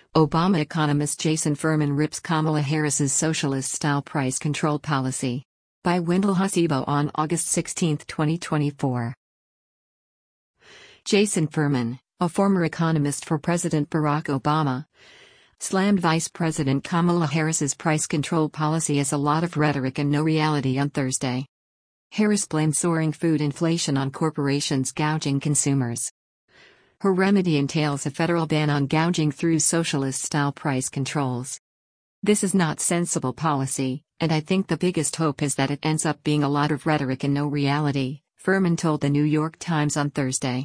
Obama economist Jason Furman rips Kamala Harris's socialist-style price control policy. By Wendell Hasibo on August 16, 2024. Jason Furman, a former economist for President Barack Obama, slammed Vice President Kamala Harris's price control policy as a lot of rhetoric and no reality on Thursday. Harris blamed soaring food inflation on corporations gouging consumers. Her remedy entails a federal ban on gouging through socialist-style price controls. This is not sensible policy, and I think the biggest hope is that it ends up being a lot of rhetoric and no reality, Furman told the New York Times on Thursday.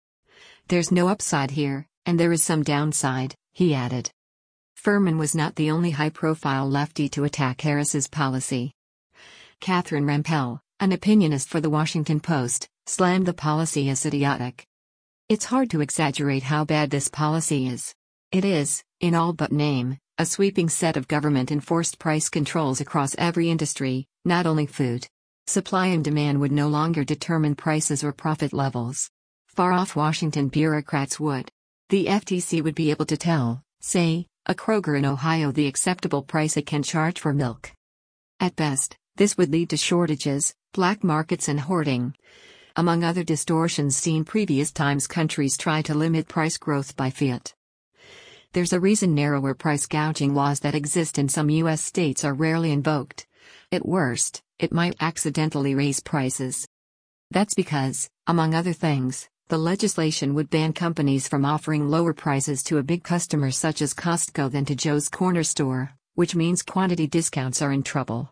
There's no upside here, and there is some downside, he added. Furman was not the only high-profile lefty to attack Harris's policy. Catherine Rampell, an opinionist for The Washington Post, slammed the policy as idiotic. It's hard to exaggerate how bad this policy is. It is, in all but name, a sweeping set of government-enforced price controls across every industry, not only food. Supply and demand would no longer determine prices or profit levels. Far-off Washington bureaucrats would. The FTC would be able to tell, say, a Kroger in Ohio the acceptable price it can charge for milk. At best, this would lead to shortages, black markets and hoarding. Among other distortions seen previous times countries try to limit price growth by fiat. There's a reason narrower price gouging laws that exist in some U.S. states are rarely invoked. At worst, it might accidentally raise prices. That's because, among other things, the legislation would ban companies from offering lower prices to a big customer such as Costco than to Joe's Corner Store, which means quantity discounts are in trouble.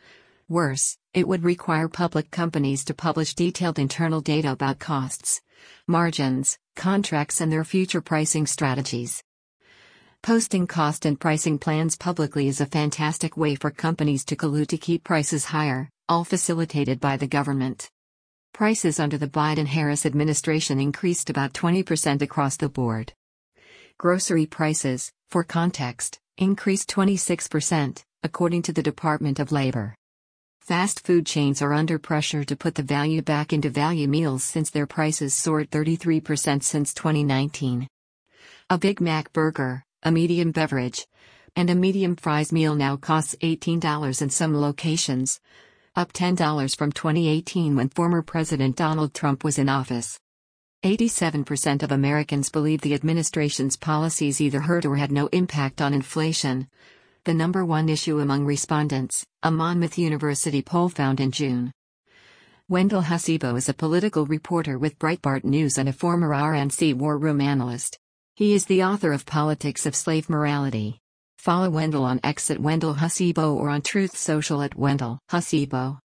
Worse, it would require public companies to publish detailed internal data about costs, margins, contracts and their future pricing strategies. Posting cost and pricing plans publicly is a fantastic way for companies to collude to keep prices higher, all facilitated by the government. Prices under the Biden-Harris administration increased about 20% across the board. Grocery prices, for context, increased 26%, according to the Department of Labor. Fast food chains are under pressure to put the value back into value meals since their prices soared 33% since 2019. A Big Mac burger, a medium beverage, and a medium fries meal now costs $18 in some locations, up $10 from 2018 when former President Donald Trump was in office. 87% of Americans believe the administration's policies either hurt or had no impact on inflation. The number one issue among respondents, a Monmouth University poll found in June. Wendell Hasibo is a political reporter with Breitbart News and a former RNC war room analyst. He is the author of Politics of Slave Morality. Follow Wendell on X at Wendell Hasibo or on Truth Social at Wendell Hasibo.